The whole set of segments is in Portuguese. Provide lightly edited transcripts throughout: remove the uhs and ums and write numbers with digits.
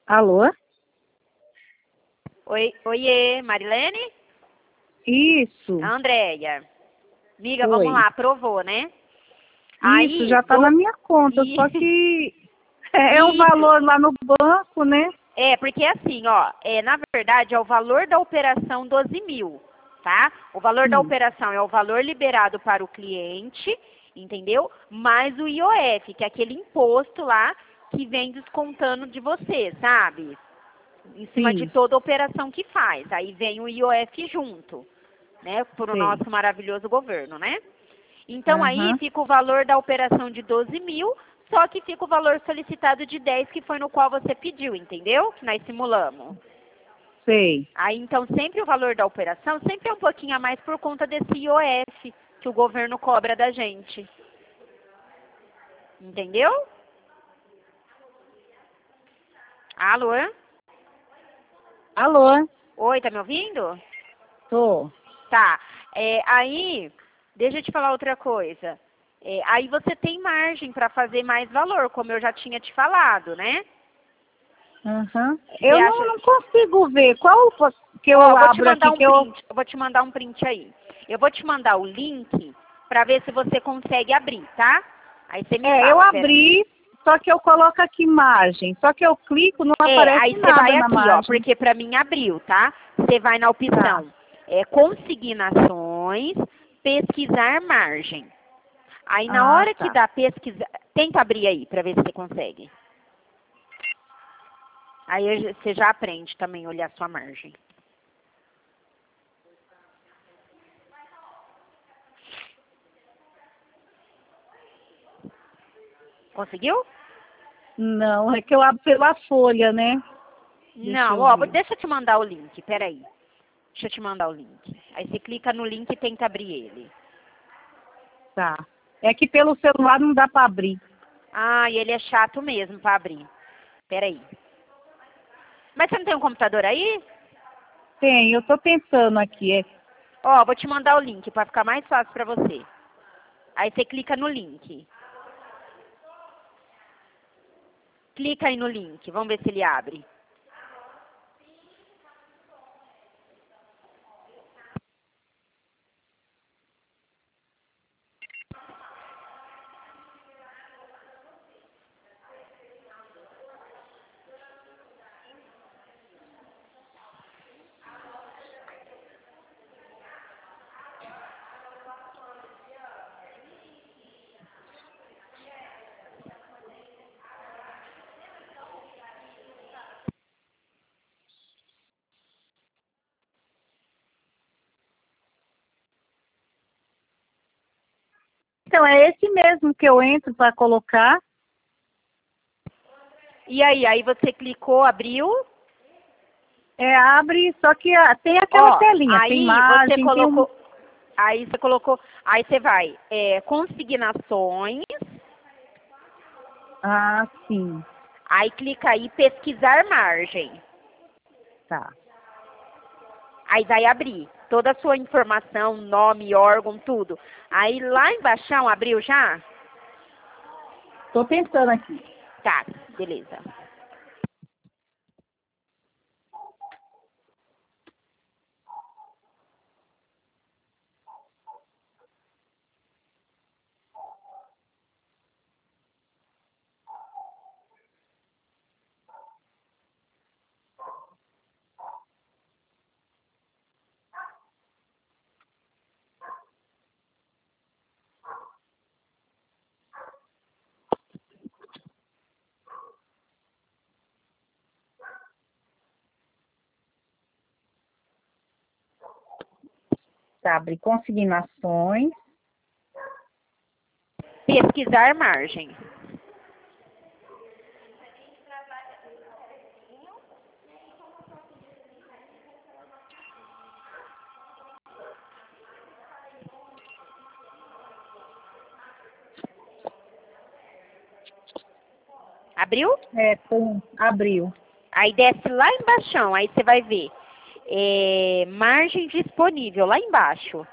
Alô? Oi, oiê, Marilene? Isso. Andréia. Amiga, vamos Oi. lá, aprovou, né? Isso, Aí, já tá na minha conta, só que é um Isso. valor lá no banco, né? Porque assim, ó, na verdade é o valor da operação 12 mil, tá? O valor da Sim, operação é o valor liberado para o cliente, entendeu? Mais o IOF, que é aquele imposto lá que vem descontando de você, sabe? Em cima de sim, toda operação que faz. Aí vem o IOF junto, né? Por o sei. nosso maravilhoso governo, né? Então aí Aham, fica o valor da operação de 12 mil, só que fica o valor solicitado de 10, que foi no qual você pediu, entendeu? Que nós simulamos. sei. Aí então sempre o valor da operação sempre é um pouquinho a mais por conta desse IOF que o governo cobra da gente. Entendeu? Alô? Alô? Oi, tá me ouvindo? Tô. Tá. Aí, deixa eu te falar outra coisa. Aí você tem margem para fazer mais valor, como eu já tinha te falado, né? Aham. Você Eu acha. não consigo ver. Qual que Ó, eu eu vou te abro mandar aqui um que eu... print. Eu vou te mandar um print aí. Eu vou te mandar o link para ver se você consegue abrir, tá? Aí você me Eu fala, pera. abri, só que eu coloco aqui imagem. Só que eu clico, não aparece Aí você nada vai na aqui, ó, margem. porque para mim abriu, tá? Você vai na Tá, opção consignações, pesquisar margem. Aí na hora que tá. dá pesquisa, tenta abrir aí para ver se você consegue. Aí você já aprende também a olhar a sua margem. Conseguiu? Não, é que eu abro pela folha, né? Deixa Não, eu ó, ver. deixa eu te mandar o link, peraí. Deixa eu te mandar o link. Aí você clica no link e tenta abrir ele. Tá. É que pelo celular não dá para abrir. Ah, e ele é chato mesmo para abrir. Peraí. Mas você não tem um computador aí? Tem, eu tô tentando aqui. Ó, vou te mandar o link para ficar mais fácil para você. Aí você clica no link. Clica aí no link, vamos ver se ele abre. Então, é esse mesmo que eu entro para colocar. E aí você clicou, abriu. Abre, só que tem aquela Ó, telinha, tem aí você imagem, tem um... colocou, aí você vai, consignações, Ah, sim, aí clica aí, pesquisar margem. tá. Aí vai abrir toda a sua informação, nome, órgão, tudo. Aí lá embaixo, abriu já? Tô tentando aqui. Tá, beleza. Tá, abre consignações. Pesquisar margem. Abriu? Abriu. Aí desce lá embaixo, aí você vai ver. Margem disponível, lá embaixo.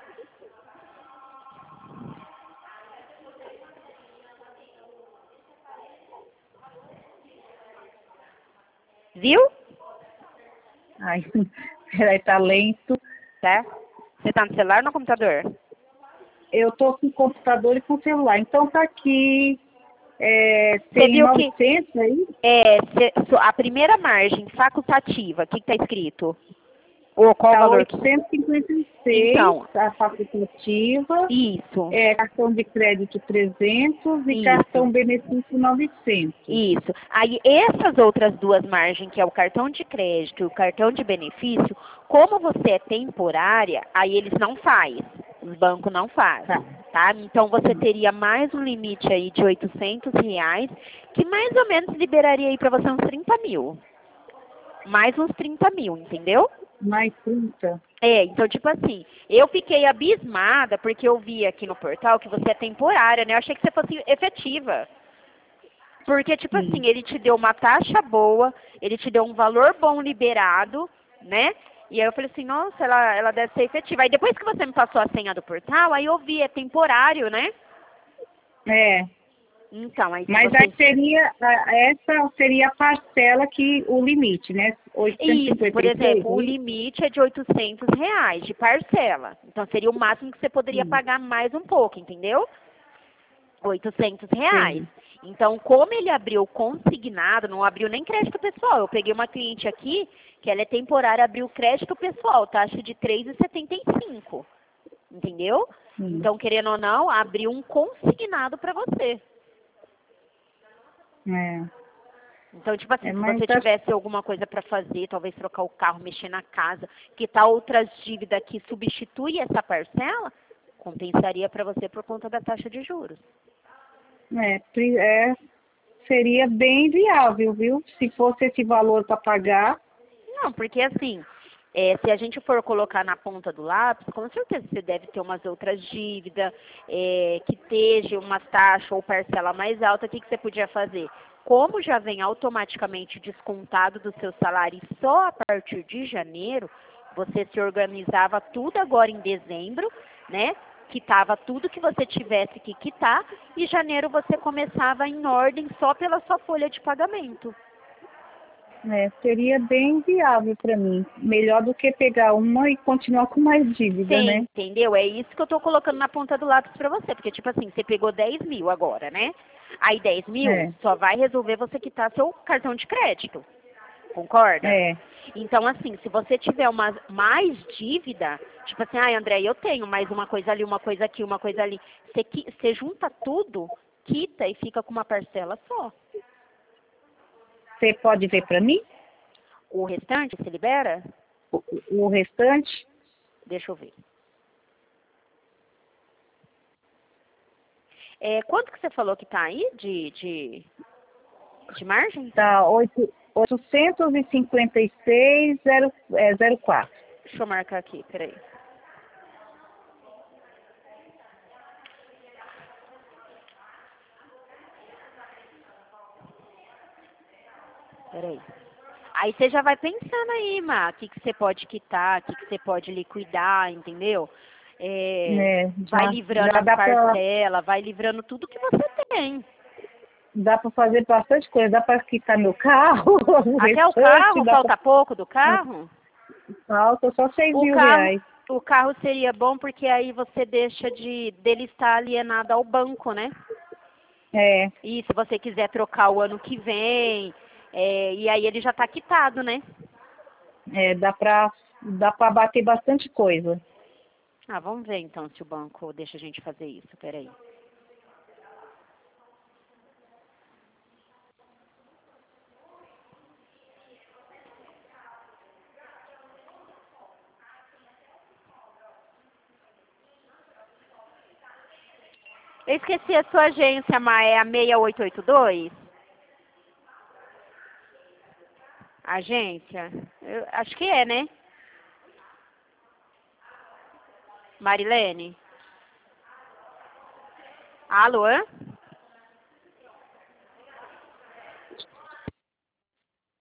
Viu? Ai, peraí, tá lento. Tá? Você tá no celular ou no computador? Eu tô com o computador e com o celular. Então tá aqui, Você tem viu que 900 aí? a primeira margem facultativa, o que está escrito? Ou qual o Tá valor que... 856, Então, a facultativa, isso, cartão de crédito 300 e isso, cartão benefício 900. isso. Aí, essas outras duas margens, que é o cartão de crédito e o cartão de benefício, como você é temporária, aí eles não fazem. Os bancos não fazem, tá? Então, você teria mais um limite aí de R$ 800, que mais ou menos liberaria aí para você uns 30 mil. Mais uns 30 mil, entendeu? Mais 30. Então, tipo assim, eu fiquei abismada porque eu vi aqui no portal que você é temporária, né? Eu achei que você fosse efetiva. Porque, tipo assim, ele te deu uma taxa boa, ele te deu um valor bom liberado, né? E aí eu falei assim, nossa, ela deve ser efetiva. Aí depois que você me passou a senha do portal, aí eu vi, é temporário, né? É, Então, aí se mas você... aí seria, essa seria a parcela que o limite, né? Isso, por 856, exemplo, o limite é de R$ 800 de parcela. Então, seria o máximo que você poderia pagar mais um pouco, entendeu? R$ 800. sim. Então, como ele abriu consignado, não abriu nem crédito pessoal. Eu peguei uma cliente aqui, que ela é temporária, abriu crédito pessoal, taxa de 3,75. Entendeu? Sim. Então, querendo ou não, abriu um consignado para você. É, Então, tipo assim, se mas você acho tivesse alguma coisa para fazer, talvez trocar o carro, mexer na casa, que tá outras dívidas que substitui essa parcela, compensaria para você por conta da taxa de juros. seria bem viável, viu? Se fosse esse valor para pagar, Não, porque assim, se a gente for colocar na ponta do lápis, com certeza você deve ter umas outras dívidas, que esteja uma taxa ou parcela mais alta, o que você podia fazer? Como já vem automaticamente descontado do seu salário e só a partir de janeiro, você se organizava tudo agora em dezembro, né? Quitava tudo que você tivesse que quitar e janeiro você começava em ordem só pela sua folha de pagamento. seria bem viável para mim. Melhor do que pegar uma e continuar com mais dívida, Sim, né? entendeu? É isso que eu tô colocando na ponta do lápis pra você. Porque, tipo assim, você pegou 10 mil agora, né? Aí 10 mil É, só vai resolver você quitar seu cartão de crédito. Concorda? é, Então, assim, se você tiver mais dívida, tipo assim, ai, André, eu tenho mais uma coisa ali, uma coisa aqui, uma coisa ali. Você junta tudo, quita e fica com uma parcela só. você pode ver para mim O restante, se libera? o restante? Deixa eu ver. Quanto que você falou que tá aí de margem? Tá 856,04. Deixa eu marcar aqui, peraí. Peraí. Aí você já vai pensando aí, Má, o que você pode quitar, o que você pode liquidar, entendeu? Vai livrando Já as parcelas, vai livrando tudo que você tem. dá para fazer bastante coisa. Dá para quitar meu carro, o Até o restante, carro, falta pouco do carro? falta só 6 O mil carro, reais. o carro seria bom porque aí você deixa dele estar alienado ao banco, né? É, E se você quiser trocar o ano que vem, e aí ele já está quitado, né? dá para bater bastante coisa. Ah, vamos ver então se o banco deixa a gente fazer isso, peraí. Eu esqueci a sua agência, Má, é a 6882? Agência? Eu acho que é, né? Marilene? Alô?